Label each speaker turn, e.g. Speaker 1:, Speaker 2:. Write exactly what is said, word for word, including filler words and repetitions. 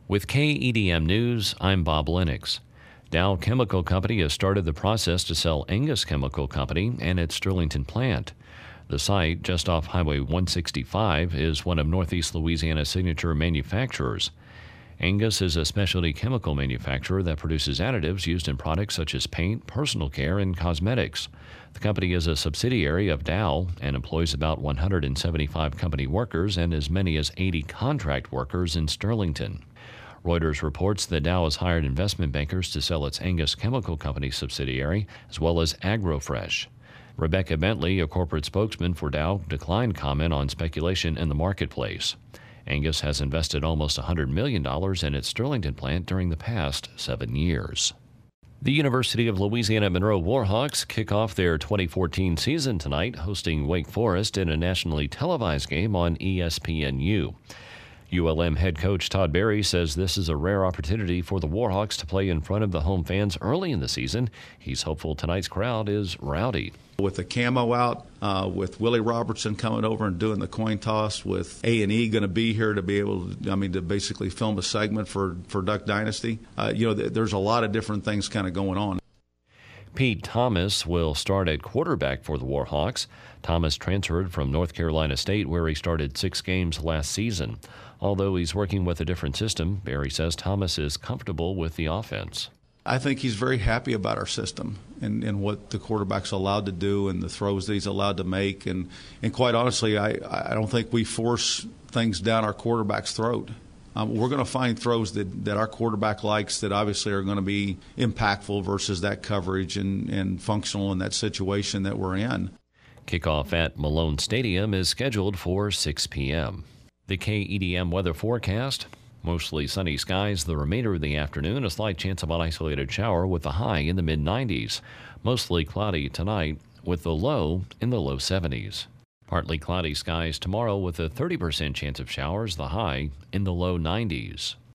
Speaker 1: With K E D M News, I'm Bob Lennox. Dow Chemical Company has started the process to sell Angus Chemical Company and its Sterlington plant. The site, just off Highway one sixty-five, is one of Northeast Louisiana's signature manufacturers. Angus is a specialty chemical manufacturer that produces additives used in products such as paint, personal care, and cosmetics. The company is a subsidiary of Dow and employs about one hundred seventy-five company workers and as many as eighty contract workers in Sterlington. Reuters reports that Dow has hired investment bankers to sell its Angus Chemical Company subsidiary, as well as AgroFresh. Rebecca Bentley, a corporate spokesman for Dow, declined comment on speculation in the marketplace. Angus has invested almost one hundred million dollars in its Sterlington plant during the past seven years. The University of Louisiana Monroe Warhawks kick off their twenty fourteen season tonight, hosting Wake Forest in a nationally televised game on E S P N U. U L M head coach Todd Berry says this is a rare opportunity for the Warhawks to play in front of the home fans early in the season. He's hopeful tonight's crowd is rowdy.
Speaker 2: With the camo out, uh, with Willie Robertson coming over and doing the coin toss, with A and E going to be here to be able to, I mean, to basically film a segment for, for Duck Dynasty, uh, you know, th- there's a lot of different things kind of going on.
Speaker 1: Pete Thomas will start at quarterback for the Warhawks. Thomas transferred from North Carolina State, where he started six games last season. Although he's working with a different system, Berry says Thomas is comfortable with the offense.
Speaker 2: I think he's very happy about our system and, and what the quarterback's allowed to do and the throws that he's allowed to make. And, and quite honestly, I, I don't think we force things down our quarterback's throat. Um, we're going to find throws that, that our quarterback likes that obviously are going to be impactful versus that coverage and, and functional in that situation that we're in.
Speaker 1: Kickoff at Malone Stadium is scheduled for six p.m. The K E D M weather forecast: mostly sunny skies the remainder of the afternoon, a slight chance of an isolated shower with a high in the mid nineties. Mostly cloudy tonight with the low in the low seventies. Partly cloudy skies tomorrow with a thirty percent chance of showers, the high in the low nineties.